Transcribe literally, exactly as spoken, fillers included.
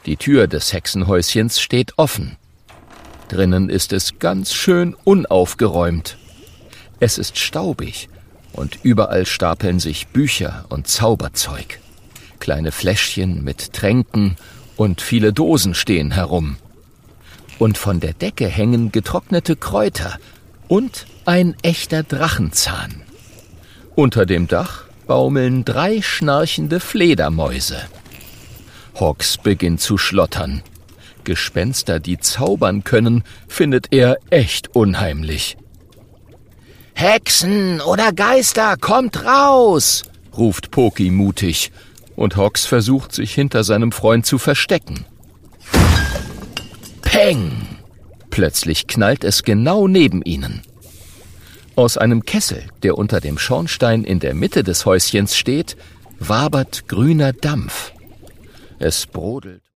Die Tür des Hexenhäuschens steht offen. Drinnen ist es ganz schön unaufgeräumt. Es ist staubig und überall stapeln sich Bücher und Zauberzeug. Kleine Fläschchen mit Tränken und viele Dosen stehen herum. Und von der Decke hängen getrocknete Kräuter und ein echter Drachenzahn. Unter dem Dach baumeln drei schnarchende Fledermäuse. Hawks beginnt zu schlottern. Gespenster, die zaubern können, findet er echt unheimlich. »Hexen oder Geister, kommt raus!« ruft Poki mutig, und Hawks versucht, sich hinter seinem Freund zu verstecken. Peng! Plötzlich knallt es genau neben ihnen. Aus einem Kessel, der unter dem Schornstein in der Mitte des Häuschens steht, wabert grüner Dampf. Es brodelt.